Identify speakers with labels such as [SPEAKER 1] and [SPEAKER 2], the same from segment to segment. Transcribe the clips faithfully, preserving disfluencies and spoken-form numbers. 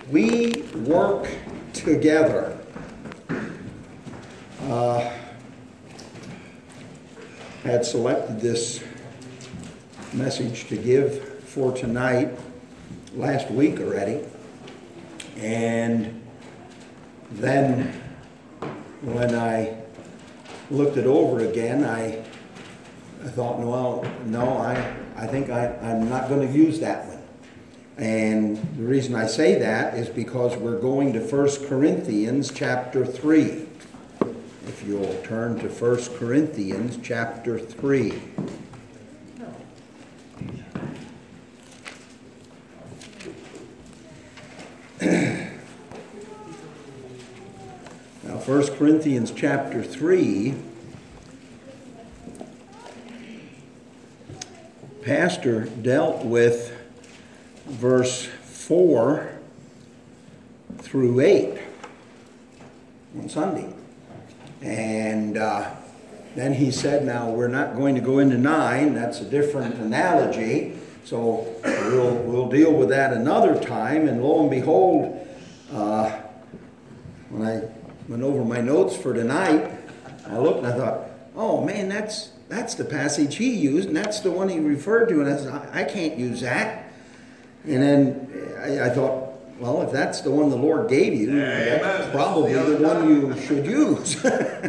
[SPEAKER 1] We work together. Uh, had selected this message to give for tonight last week already, and then when I looked it over again, I, I thought, well, no, I, I think I, I'm not going to use that one. And the reason I say that is because we're going to First Corinthians chapter three. If you'll turn to First Corinthians chapter three. Now, First Corinthians chapter three, Pastor dealt with verse four through eight on Sunday. And uh, then he said, now we're not going to go into nine. That's a different analogy. So we'll, we'll deal with that another time. And lo and behold, uh, when I went over my notes for tonight, I looked and I thought, oh man, that's that's the passage he used, and that's the one he referred to. And I said, I, I can't use that. And then I, I thought, well, if that's the one the Lord gave you, yeah, that's probably the, the one you should use.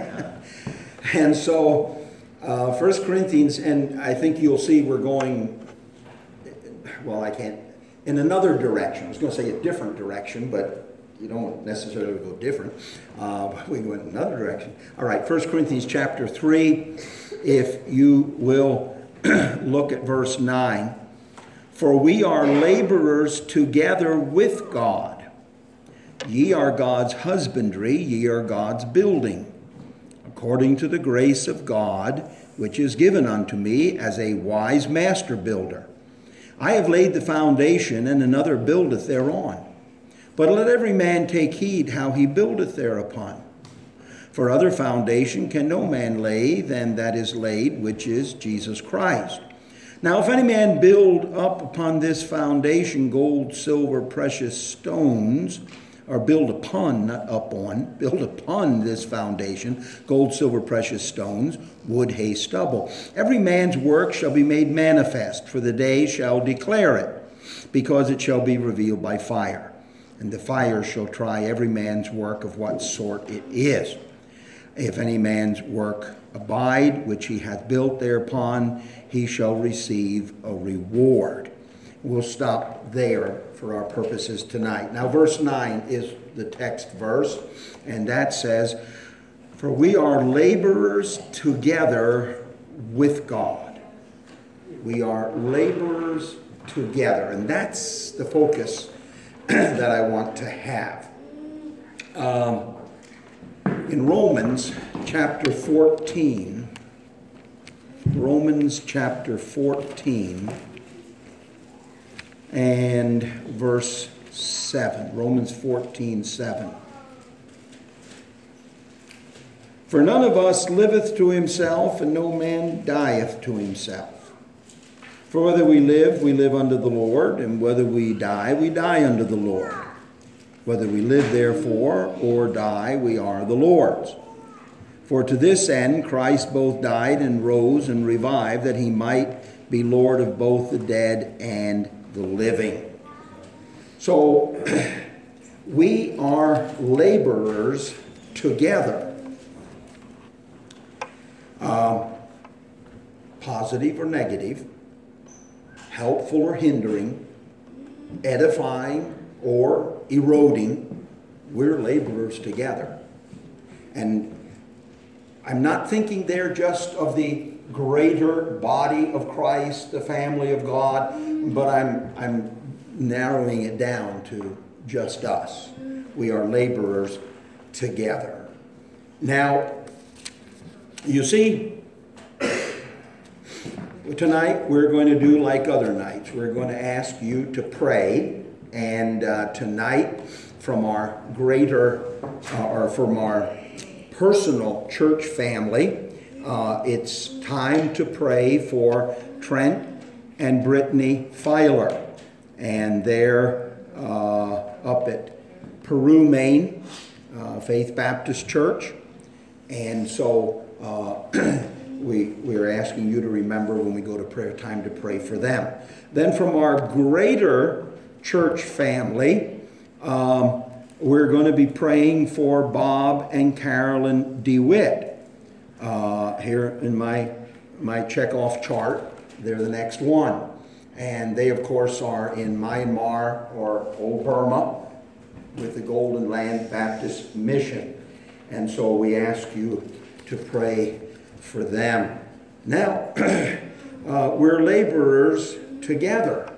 [SPEAKER 1] And so, uh, First Corinthians, and I think you'll see we're going, well, I can't, in another direction. I was going to say a different direction, but you don't necessarily go different. Uh, but we go in another direction. All right, First Corinthians chapter three, if you will look at verse nine. For we are laborers together with God. Ye are God's husbandry, ye are God's building, according to the grace of God, which is given unto me as a wise master builder. I have laid the foundation, and another buildeth thereon. But let every man take heed how he buildeth thereupon. For other foundation can no man lay than that is laid, which is Jesus Christ. Now, if any man build up upon this foundation gold, silver, precious stones, or build upon, not up on, build upon this foundation gold, silver, precious stones, wood, hay, stubble. Every man's work shall be made manifest, for the day shall declare it, because it shall be revealed by fire. And the fire shall try every man's work of what sort it is. If any man's work abide, which he hath built thereupon, he shall receive a reward. We'll stop there for our purposes tonight. Now, verse nine is the text verse, and that says, for we are laborers together with God. We are laborers together, and that's the focus that I want to have. Um, in Romans chapter fourteen, Romans chapter fourteen and verse seven. Romans fourteen, seven. For none of us liveth to himself, and no man dieth to himself. For whether we live, we live unto the Lord, and whether we die, we die unto the Lord. Whether we live, therefore, or die, we are the Lord's. For to this end Christ both died and rose and revived, that he might be Lord of both the dead and the living. So, we are laborers together. Uh, positive or negative, helpful or hindering, edifying or eroding, we're laborers together. And I'm not thinking there just of the greater body of Christ, the family of God, but I'm I'm narrowing it down to just us. We are laborers together. Now, you see, tonight we're going to do like other nights. We're going to ask you to pray, and uh, tonight from our greater, uh, or from our personal church family, uh, it's time to pray for Trent and Brittany Filer and their uh, up at Peru, Maine, uh, Faith Baptist Church. And so uh, we, we're asking you to remember when we go to prayer time to pray for them. Then from our greater church family, um, we're going to be praying for Bob and Carolyn DeWitt. Uh, here in my, my check-off chart, they're the next one. And they, of course, are in Myanmar or Old Burma with the Golden Land Baptist Mission. And so we ask you to pray for them. Now, uh, we're laborers together.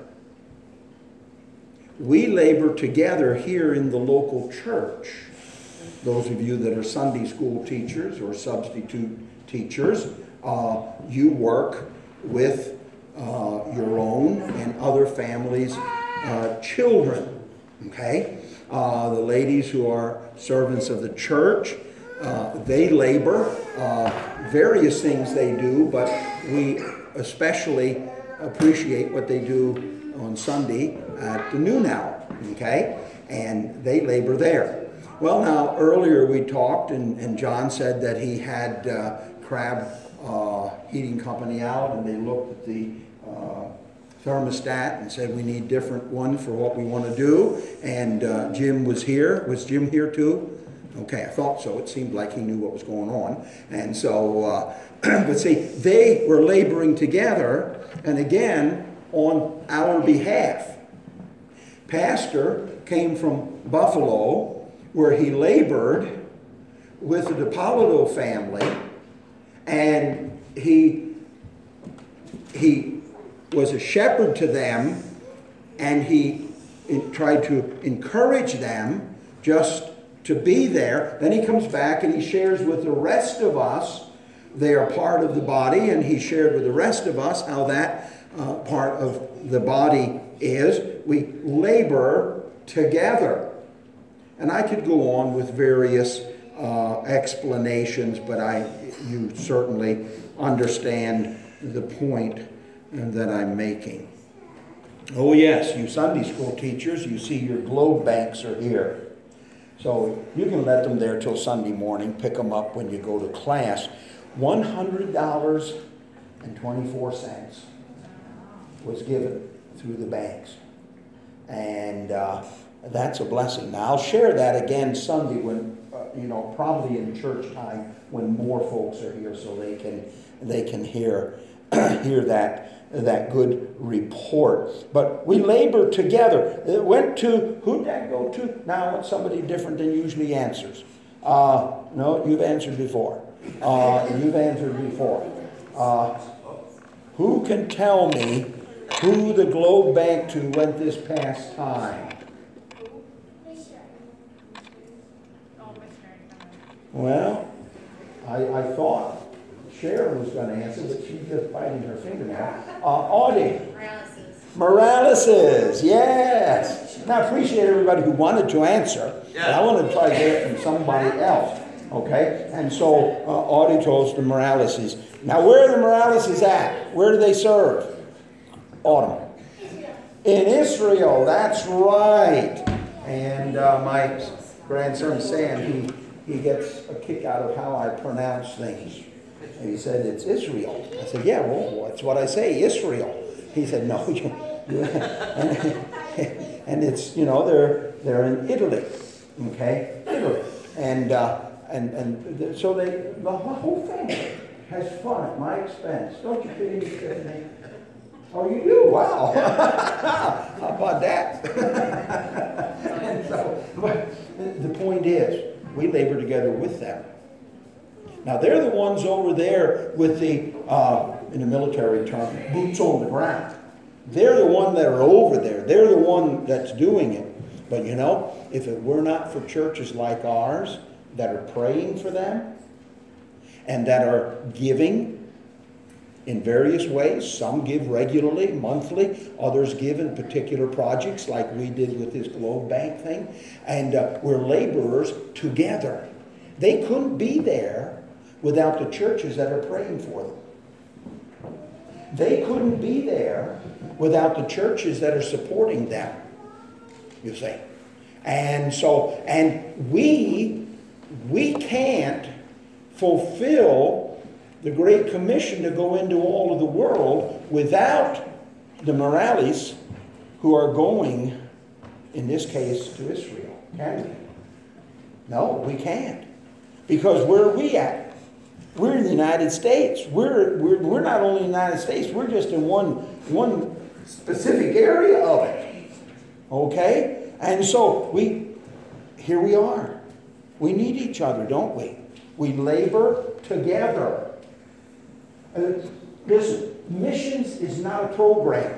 [SPEAKER 1] We labor together here in the local church. Those of you that are Sunday school teachers or substitute teachers, uh, you work with uh, your own and other families' uh, children. Okay? Uh, the ladies who are servants of the church, uh, they labor. Uh, various things they do, but we especially appreciate what they do on Sunday at the noon hour. Okay? And they labor there. Well, now, earlier we talked, and, and John said that he had uh, Crab uh, Heating Company out, and they looked at the uh, thermostat and said we need different ones for what we want to do. And uh, Jim was here. Was Jim here too? Okay, I thought so. It seemed like he knew what was going on. And so, uh, but see, they were laboring together, and again, on our behalf. Pastor came from Buffalo, where he labored with the DiPaolo family, and he he was a shepherd to them, and he tried to encourage them just to be there. Then he comes back and he shares with the rest of us. They are part of the body, and he shared with the rest of us how that uh, part of the body is. We labor together. And I could go on with various uh, explanations, but I, you certainly understand the point that I'm making. Oh yes, you Sunday school teachers, you see your globe banks are here. So you can let them there till Sunday morning, pick them up when you go to class. one hundred dollars and twenty-four cents was given through the banks. And uh, that's a blessing. Now, I'll share that again Sunday when, uh, you know, probably in church time when more folks are here, so they can they can hear hear that that good report. But we labor together. It went to, who'd that go to? Now it's somebody different than usually answers. Uh, no, you've answered before. Uh, you've answered before. Uh, who can tell me who the Globe Bank to went this past time? Well, I, I thought Sharon was going to answer, but she's just biting her fingernail. Uh, Audie. Morales's. Morales's, yes. Now, I appreciate everybody who wanted to answer, yeah. But I want to try to get it from somebody else. Okay? And so, uh, Audie told us the Morales's. Now, where are the Morales's at? Where do they serve? Autumn. In Israel, that's right. And uh, my grandson Sam, he he gets a kick out of how I pronounce things. And he said, it's Israel. I said, yeah, well, that's what I say, Israel. He said, no, you, you and, and it's, you know, they're they're in Italy, okay, Italy. And uh, and and so they, the whole family has fun at my expense. Don't you pity me, Stephanie? Oh, you do? Wow. How about that? And so, but the point is, we labor together with them. Now, they're the ones over there with the, uh, in the military term, boots on the ground. They're the one that are over there. They're the one that's doing it. But you know, if it were not for churches like ours that are praying for them and that are giving in various ways, some give regularly, monthly, others give in particular projects like we did with this Globe Bank thing, and uh, we're laborers together. They couldn't be there without the churches that are praying for them. They couldn't be there without the churches that are supporting them. you see. And so, and we, we can't fulfill the Great Commission to go into all of the world without the Morales who are going, in this case, to Israel. Can we? No, we can't. Because where are we at? We're in the United States. We're, we're, we're not only in the United States, we're just in one, one specific area of it. Okay? And so we, here we are. We need each other, don't we? We labor together. Uh, listen, missions is not a program.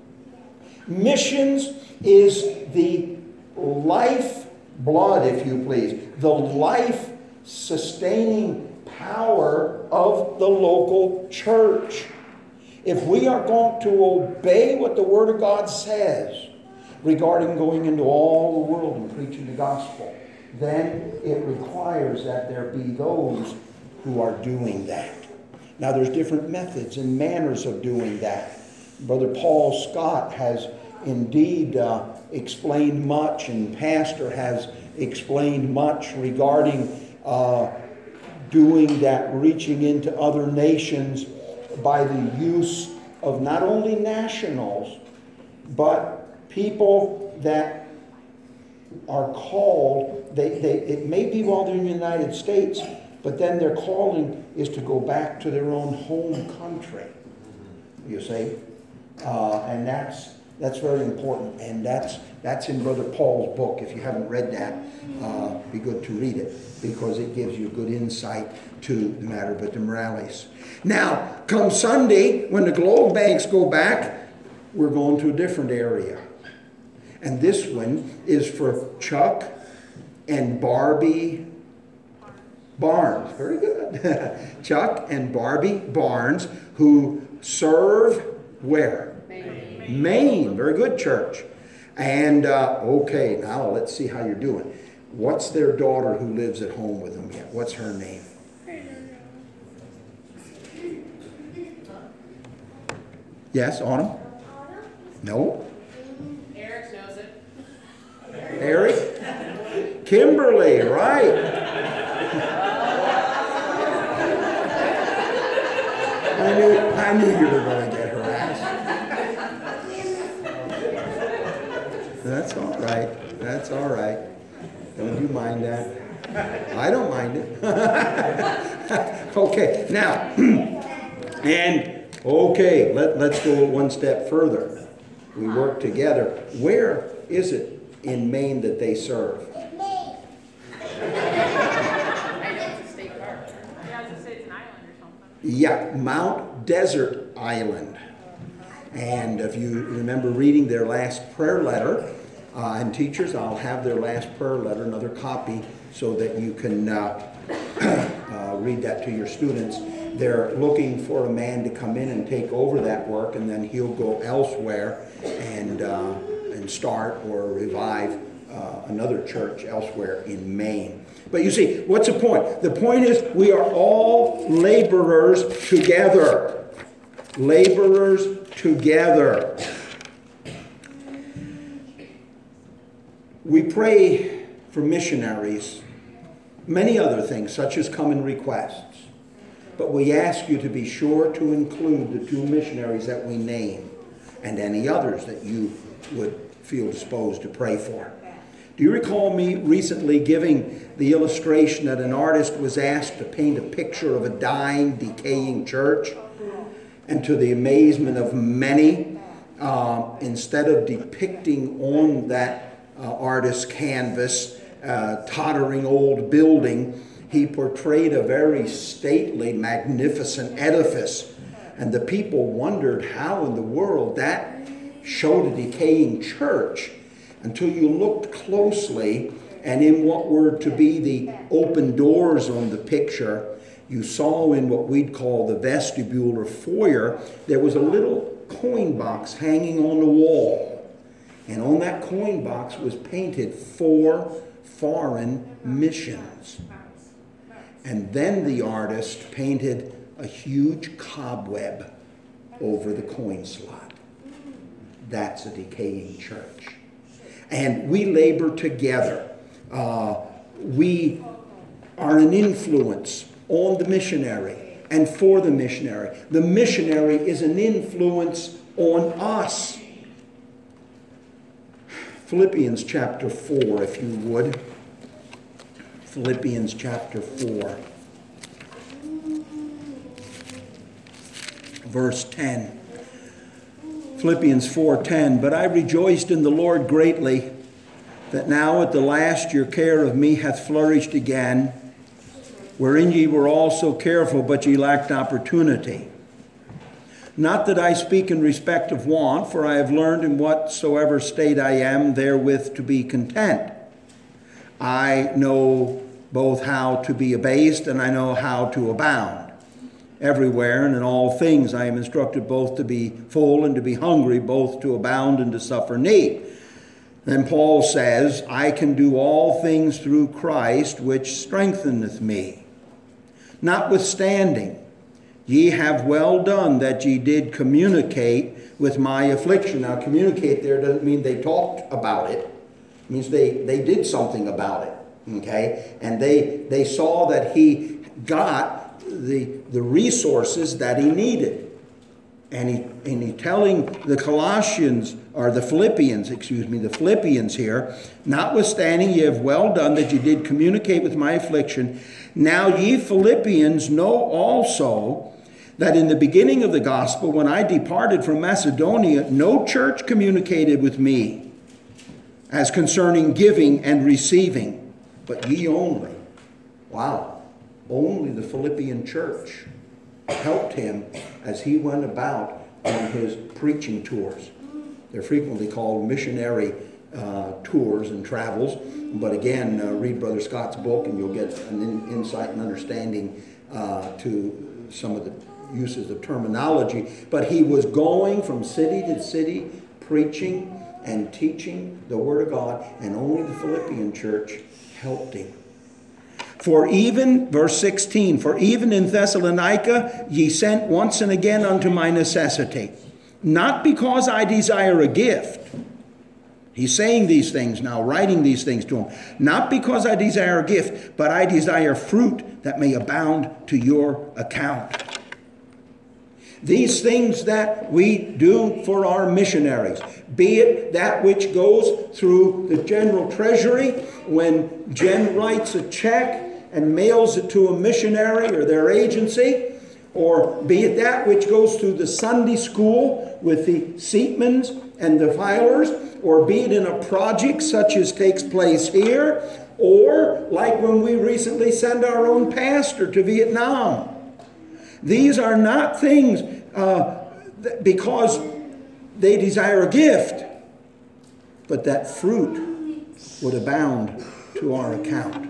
[SPEAKER 1] Missions is the life blood, if you please, the life-sustaining power of the local church. If we are going to obey what the Word of God says regarding going into all the world and preaching the gospel, then it requires that there be those who are doing that. Now, there's different methods and manners of doing that. Brother Paul Scott has indeed uh, explained much, and Pastor has explained much regarding uh, doing that, reaching into other nations by the use of not only nationals, but people that are called, they, they, it may be while they're in the United States, but then their calling is to go back to their own home country, you see. Uh, and that's that's very important. And that's that's in Brother Paul's book. If you haven't read that, uh, be good to read it, because it gives you good insight to the matter. But the Morales. Now, come Sunday, when the globe banks go back, we're going to a different area. And this one is for Chuck and Barbie Barnes. Very good. Chuck and Barbie Barnes, who serve where? Maine. Maine. Very good, church. And, uh, okay, now let's see how you're doing. What's their daughter who lives at home with them yet? What's her name? Yes, Autumn? No?
[SPEAKER 2] Eric knows it.
[SPEAKER 1] Eric? Kimberly, right. I knew, I knew you were going to get harassed. That's all right. That's all right. Don't you mind that? I don't mind it. Okay, now, and okay, let, let's go one step further. We work together. Where is it in Maine that they serve?
[SPEAKER 2] I know it's a state park. Yeah, I was going to say it's an island or something.
[SPEAKER 1] Yeah, Mount Desert Island. And if you remember reading their last prayer letter, uh, and teachers, I'll have their last prayer letter, another copy, so that you can uh, uh, read that to your students. They're looking for a man to come in and take over that work, and then he'll go elsewhere and uh, and start or revive uh, another church elsewhere in Maine. But you see, what's the point? The point is we are all laborers together. Laborers together. We pray for missionaries, many other things, such as common requests. But we ask you to be sure to include the two missionaries that we name and any others that you would feel disposed to pray for. Do you recall me recently giving the illustration that an artist was asked to paint a picture of a dying, decaying church? And to the amazement of many, uh, instead of depicting on that uh, artist's canvas a tottering old building, he portrayed a very stately, magnificent edifice. And the people wondered how in the world that showed a decaying church, until you looked closely, and in what were to be the open doors on the picture, you saw in what we'd call the vestibule or foyer, there was a little coin box hanging on the wall. And on that coin box was painted four foreign missions. And then the artist painted a huge cobweb over the coin slot. That's a decaying church. And we labor together. Uh, we are an influence on the missionary and for the missionary. The missionary is an influence on us. Philippians chapter four, if you would. Philippians chapter four. Verse ten. Philippians four ten. But I rejoiced in the Lord greatly, that now at the last your care of me hath flourished again, wherein ye were also careful, but ye lacked opportunity. Not that I speak in respect of want, for I have learned in whatsoever state I am therewith to be content. I know both how to be abased, and I know how to abound. Everywhere and in all things I am instructed both to be full and to be hungry, both to abound and to suffer need. Then Paul says, I can do all things through Christ, which strengtheneth me. Notwithstanding, ye have well done that ye did communicate with my affliction. Now, communicate there doesn't mean they talked about it. It means they, they did something about it. Okay? And they they saw that he got the, the resources that he needed. And he and he telling the Colossians, or the Philippians, excuse me, the Philippians here, notwithstanding ye have well done that ye did communicate with my affliction. Now ye Philippians know also that in the beginning of the gospel, when I departed from Macedonia, no church communicated with me as concerning giving and receiving, but ye only. Wow. Only the Philippian church helped him as he went about on his preaching tours. They're frequently called missionary uh, tours and travels. But again, uh, read Brother Scott's book and you'll get an in, insight and understanding uh, to some of the uses of terminology. But he was going from city to city preaching and teaching the Word of God, and only the Philippian church helped him. For even, verse sixteen, for even in Thessalonica ye sent once and again unto my necessity, not because I desire a gift. He's saying these things now, writing these things to him. Not because I desire a gift, but I desire fruit that may abound to your account. These things that we do for our missionaries, be it that which goes through the general treasury when Jen writes a check and mails it to a missionary or their agency, or be it that which goes through the Sunday school with the seatmans and the filers, or be it in a project such as takes place here, or like when we recently sent our own pastor to Vietnam. These are not things uh, th- because they desire a gift, but that fruit would abound to our account.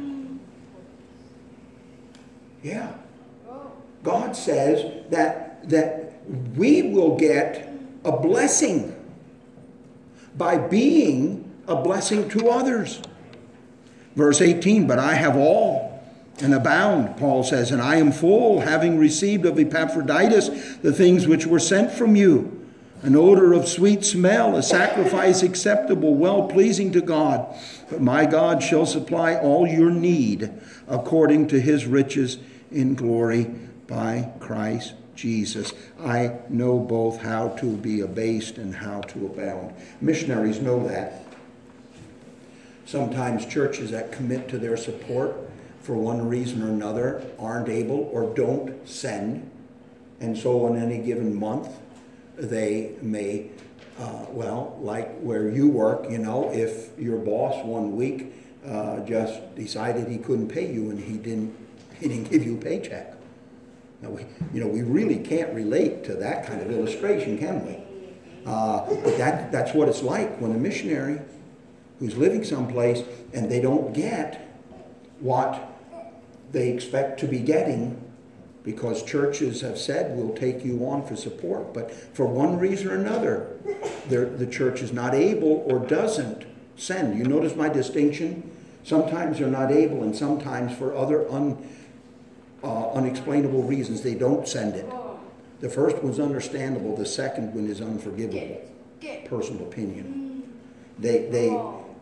[SPEAKER 1] Yeah. God says that, that we will get a blessing by being a blessing to others. Verse eighteen, but I have all and abound, Paul says, and I am full, having received of Epaphroditus the things which were sent from you, an odor of sweet smell, a sacrifice acceptable, well-pleasing to God. But my God shall supply all your need according to his riches in glory by Christ Jesus. I know both how to be abased and how to abound. Missionaries know that. Sometimes churches that commit to their support for one reason or another aren't able or don't send. And so on any given month, they may, uh, well, like where you work, you know, if your boss one week uh, just decided he couldn't pay you and he didn't, he didn't give you a paycheck. Now, we, you know, we really can't relate to that kind of illustration, can we? Uh, but that, that's what it's like when a missionary who's living someplace and they don't get what they expect to be getting because churches have said we'll take you on for support, but for one reason or another, the church is not able or doesn't send. You notice my distinction? Sometimes they're not able, and sometimes for other un, uh, unexplainable reasons they don't send it. The first one's understandable. The second one is unforgivable. Personal opinion. They they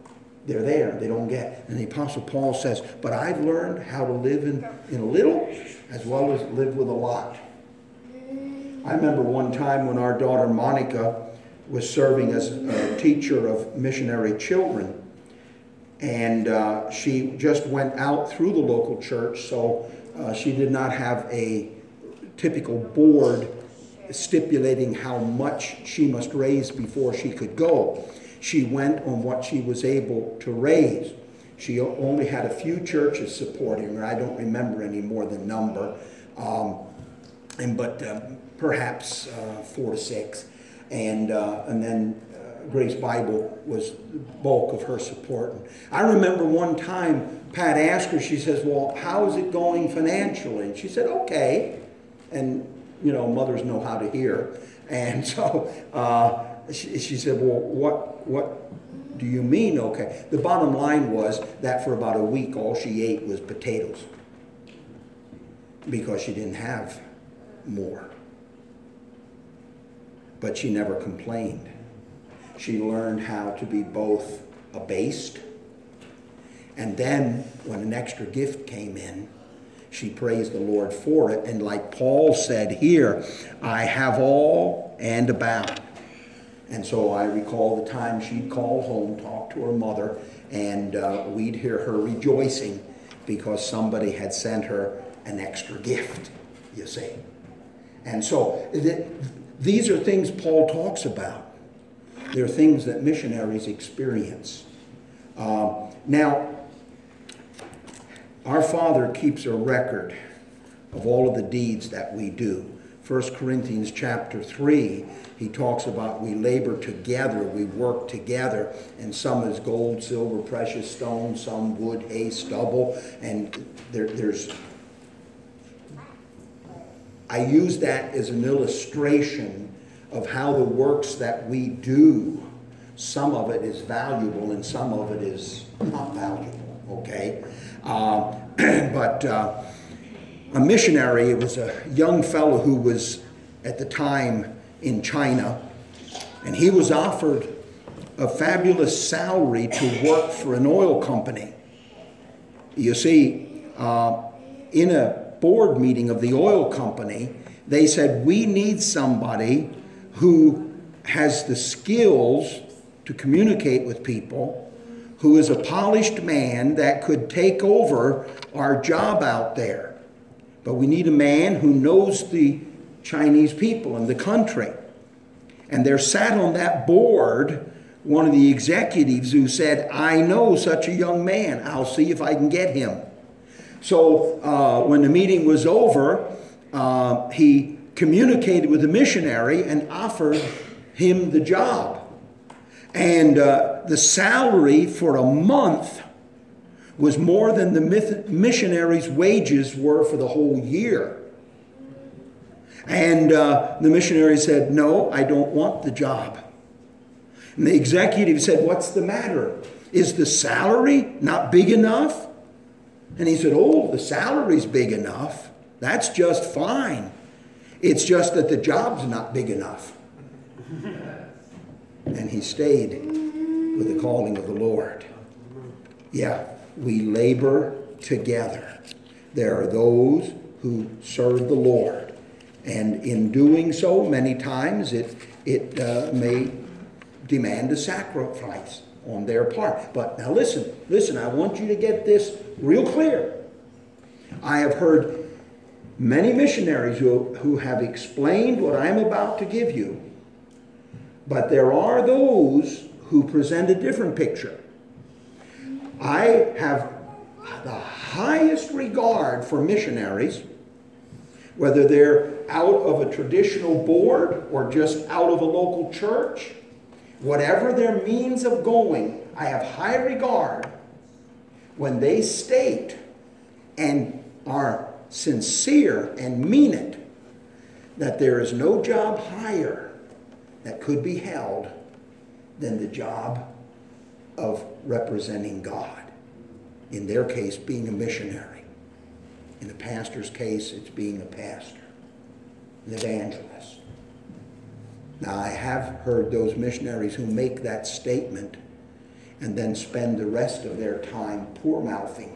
[SPEAKER 1] they're there. They don't get. And the Apostle Paul says, but I've learned how to live in, in a little as well as live with a lot. I remember one time when our daughter Monica was serving as a teacher of missionary children. And uh, she just went out through the local church, so uh, she did not have a typical board stipulating how much she must raise before she could go. She went on what she was able to raise. She only had a few churches supporting her. I don't remember any more than number, um, and but uh, perhaps uh, four to six, and uh, and then uh, Grace Bible was the bulk of her support. I remember one time Pat asked her. She says, "Well, how is it going financially?" And she said, "Okay," and you know, mothers know how to hear, and so uh, she, she said, "Well, what what?" do you mean okay? The bottom line was that for about a week all she ate was potatoes because she didn't have more. But she never complained. She learned how to be both abased, and then when an extra gift came in, she praised the Lord for it. And like Paul said here, I have all and abound. And so I recall the time she'd call home, talk to her mother, and uh, we'd hear her rejoicing because somebody had sent her an extra gift, you see. And so th- these are things Paul talks about. They're things that missionaries experience. Uh, now, our Father keeps a record of all of the deeds that we do. First Corinthians chapter three, he talks about we labor together, we work together, and some is gold, silver, precious stones, some wood, hay, stubble, and there, there's... I use that as an illustration of how the works that we do, some of it is valuable and some of it is not valuable, okay? Uh, but... Uh, A missionary, it was a young fellow who was at the time in China, and he was offered a fabulous salary to work for an oil company. You see, uh, in a board meeting of the oil company, they said, we need somebody who has the skills to communicate with people, who is a polished man that could take over our job out there. But we need a man who knows the Chinese people and the country. And there sat on that board one of the executives who said, I know such a young man. I'll see if I can get him. So uh, when the meeting was over, uh, he communicated with the missionary and offered him the job. And uh, the salary for a month was more than the missionary's wages were for the whole year. And uh, the missionary said, no, I don't want the job. And the executive said, what's the matter? Is the salary not big enough? And he said, oh, the salary's big enough. That's just fine. It's just that the job's not big enough. And he stayed with the calling of the Lord. Yeah. We labor together. There are those who serve the Lord. And in doing so, many times it, it uh, may demand a sacrifice on their part. But now listen, listen, I want you to get this real clear. I have heard many missionaries who, who have explained what I'm about to give you. But there are those who present a different picture. I have the highest regard for missionaries, whether they're out of a traditional board or just out of a local church. Whatever their means of going, I have high regard when they state and are sincere and mean it that there is no job higher that could be held than the job of representing God. In their case, being a missionary. In the pastor's case, it's being a pastor, an evangelist. Now, I have heard those missionaries who make that statement, and then spend the rest of their time poor-mouthing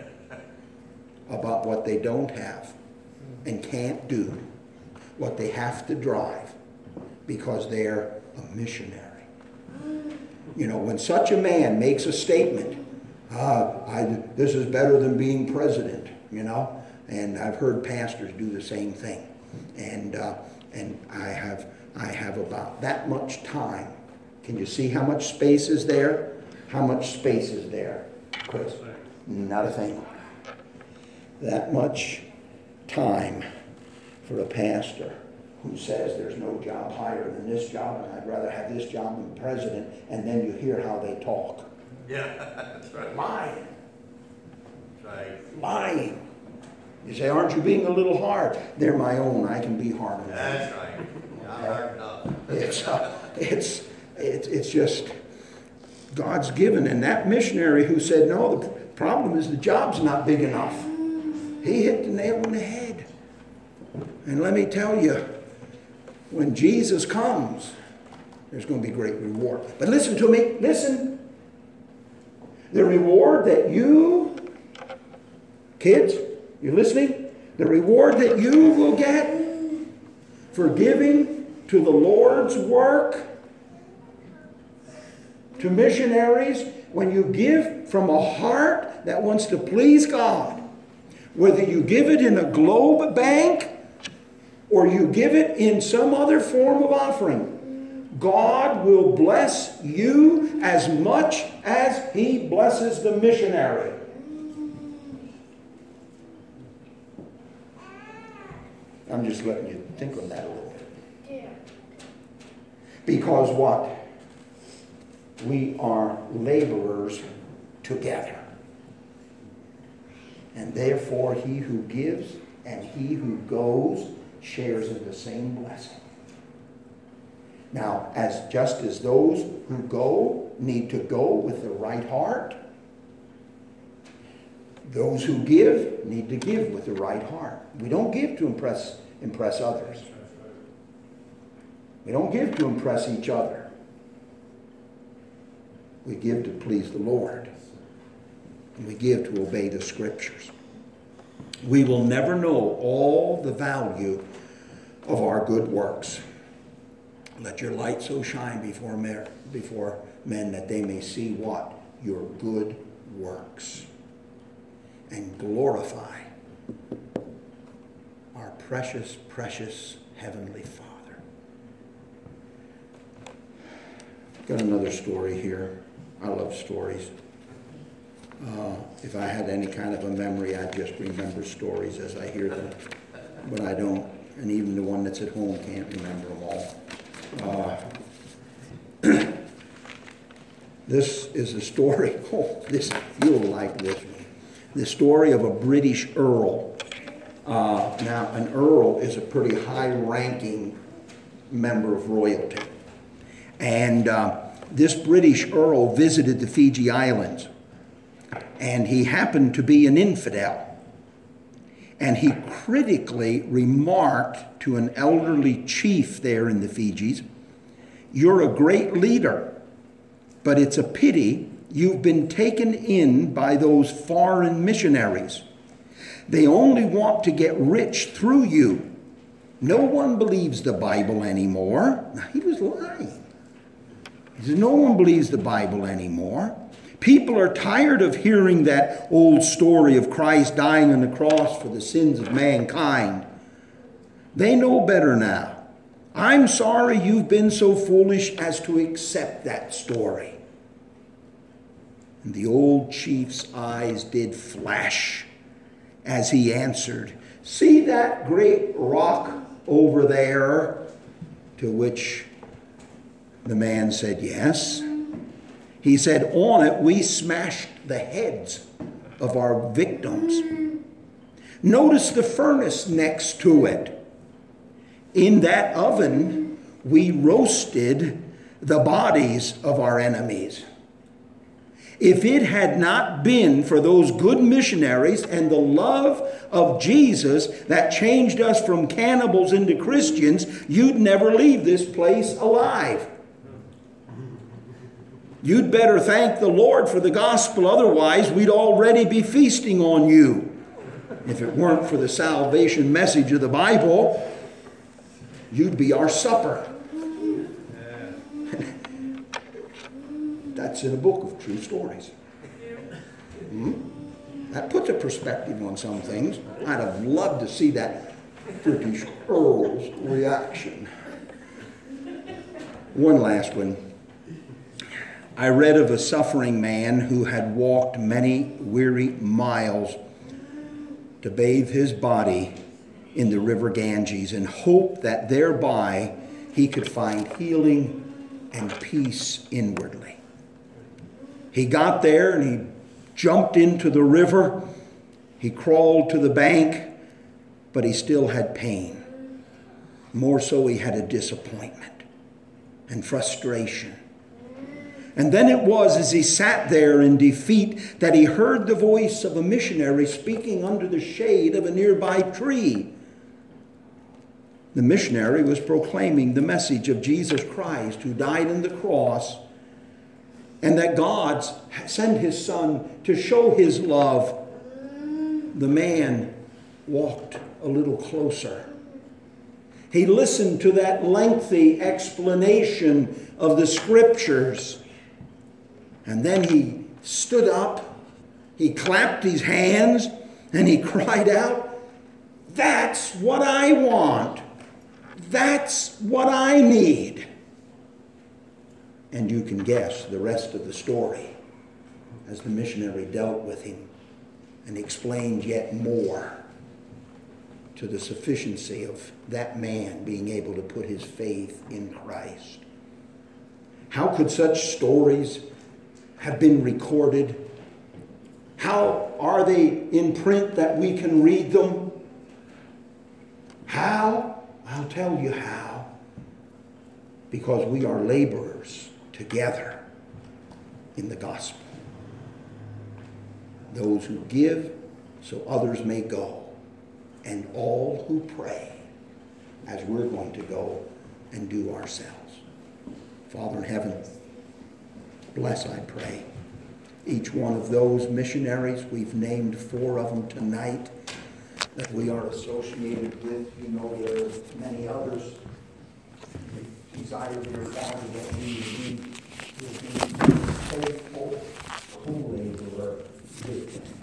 [SPEAKER 1] about what they don't have and can't do, what they have to drive, because they're a missionary. You know, when such a man makes a statement, uh, I, this is better than being president, you know, and I've heard pastors do the same thing. And uh, and I have I have about that much time. Can you see how much space is there? How much space is there, Chris? Not a thing. That much time for a pastor who says there's no job higher than this job, and I'd rather have this job than president, and then you hear how they talk.
[SPEAKER 3] Yeah, that's right.
[SPEAKER 1] Lying.
[SPEAKER 3] That's right.
[SPEAKER 1] Lying. You say, aren't you being a little hard? They're my own. I can be hard enough.
[SPEAKER 3] That's right. Yeah, I'm hard enough.
[SPEAKER 1] It's, uh, it's, it's, it's just God's given. And that missionary who said, no, the problem is the job's not big enough. He hit the nail on the head. And let me tell you, when Jesus comes, there's going to be great reward. But listen to me. Listen. The reward that you, kids, you're listening? The reward that you will get for giving to the Lord's work, to missionaries, when you give from a heart that wants to please God, whether you give it in a globe bank or you give it in some other form of offering, God will bless you as much as He blesses the missionary. I'm just letting you think on that a little bit. Because what? We are laborers together. And therefore he who gives and he who goes shares in the same blessing. Now, as just as those who go need to go with the right heart, those who give need to give with the right heart. We don't give to impress impress others. We don't give to impress each other. We give to please the Lord. And we give to obey the Scriptures. We will never know all the value of our good works. Let your light so shine before men, before men that they may see what? Your good works. And glorify our precious, precious Heavenly Father. Got another story here. I love stories. Uh, if I had any kind of a memory, I'd just remember stories as I hear them. But I don't. And even the one that's at home can't remember them all. Uh, this is a story. Oh, this, you'll like this one. The story of a British earl. Uh, now, an earl is a pretty high-ranking member of royalty. And uh, this British earl visited the Fiji Islands. And he happened to be an infidel. And he critically remarked to an elderly chief there in the Fijis, "You're a great leader, but it's a pity you've been taken in by those foreign missionaries. They only want to get rich through you. No one believes the Bible anymore." Now, he was lying. He said, no one believes the Bible anymore. People are tired of hearing that old story of Christ dying on the cross for the sins of mankind. They know better now. I'm sorry you've been so foolish as to accept that story. And the old chief's eyes did flash as he answered, "See that great rock over there?" To which the man said, "Yes." He said, "On it we smashed the heads of our victims. Notice the furnace next to it. In that oven we roasted the bodies of our enemies. If it had not been for those good missionaries and the love of Jesus that changed us from cannibals into Christians, you'd never leave this place alive." You'd better thank the Lord for the gospel, otherwise we'd already be feasting on you. If it weren't for the salvation message of the Bible, you'd be our supper. That's in a book of true stories. Hmm? That puts a perspective on some things. I'd have loved to see that British Earl's reaction. One last one. I read of a suffering man who had walked many weary miles to bathe his body in the river Ganges and hope that thereby he could find healing and peace inwardly. He got there and he jumped into the river. He crawled to the bank, but he still had pain. More so, he had a disappointment and frustration. And then it was as he sat there in defeat that he heard the voice of a missionary speaking under the shade of a nearby tree. The missionary was proclaiming the message of Jesus Christ, who died on the cross, and that God sent his Son to show his love. The man walked a little closer. He listened to that lengthy explanation of the Scriptures. And then he stood up, he clapped his hands, and he cried out, "That's what I want. That's what I need." And you can guess the rest of the story as the missionary dealt with him and explained yet more to the sufficiency of that man being able to put his faith in Christ. How could such stories have been recorded? How are they in print that we can read them? How? I'll tell you how. Because we are laborers together in the gospel. Those who give so others may go, and all who pray as we're going to go and do ourselves. Father in heaven, bless, I pray, each one of those missionaries. We've named four of them tonight that we are associated with. You know there are many others. We desire, dear Father, that we will be faithful co-laborer with them.